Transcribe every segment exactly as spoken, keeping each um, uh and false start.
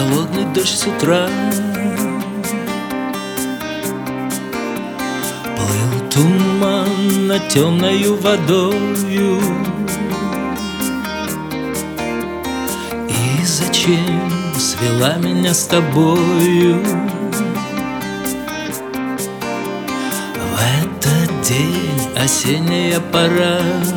холодный дождь с утра. Плыл туман над темною водою. И зачем свела меня с тобою? В этот день осенняя пора.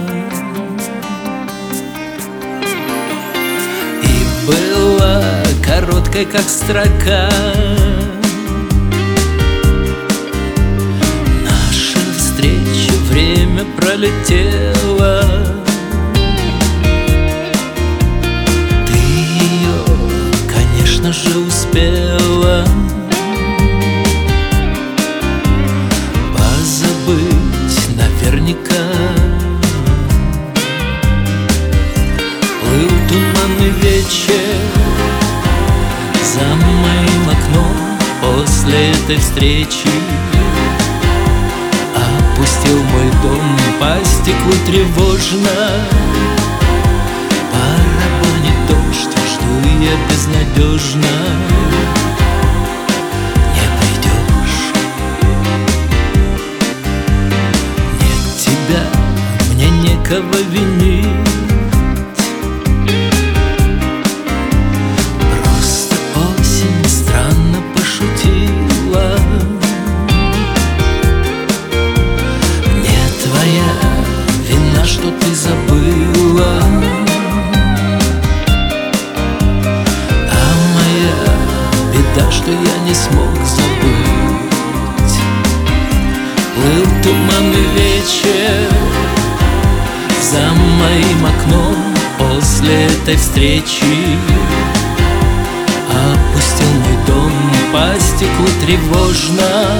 И была короткой, как строка, наша встреча, время пролетело. Ты ее, конечно же, успела позабыть наверняка. Плыл туманный вечер за моим окном после этой встречи. Опустил мой дом по стеклу тревожно. Барабанит дождь, жду я безнадежно. Не придешь. Нет тебя, мне некого винить. Что ты забыла, а моя беда, что я не смог забыть. Плыл туманный вечер за моим окном после этой встречи. Опустил мой дом по стеклу тревожно.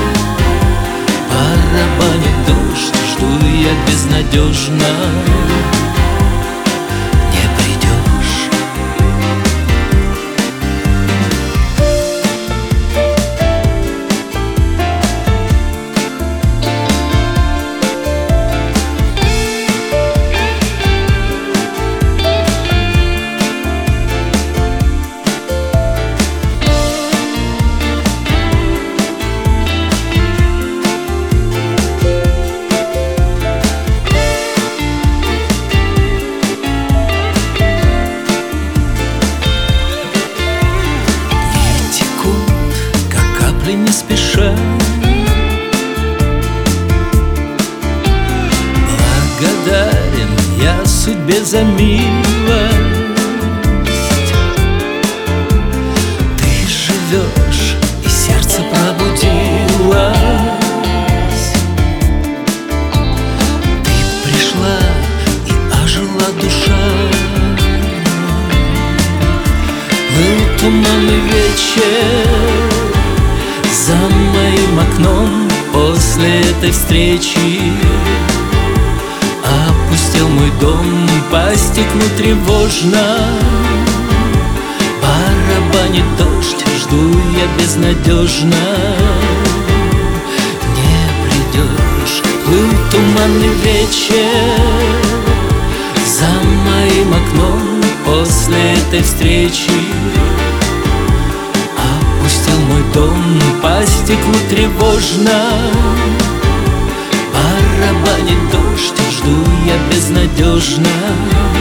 Барабанит дождь, жду я безнадежно. Не придешь. Не спеша, благодарен я судьбе за милость. Ты живешь, и сердце пробудилось. Ты пришла, и ожила душа. Был туманный вечер за моим окном после этой встречи. Опустил мой дом по стеклу тревожно. Барабанит дождь, жду я безнадежно. Не придешь. Плыл туманный вечер за моим окном после этой встречи. Опустил мой дом по стеклу тревожно. Барабанит дождь, жду я безнадежно.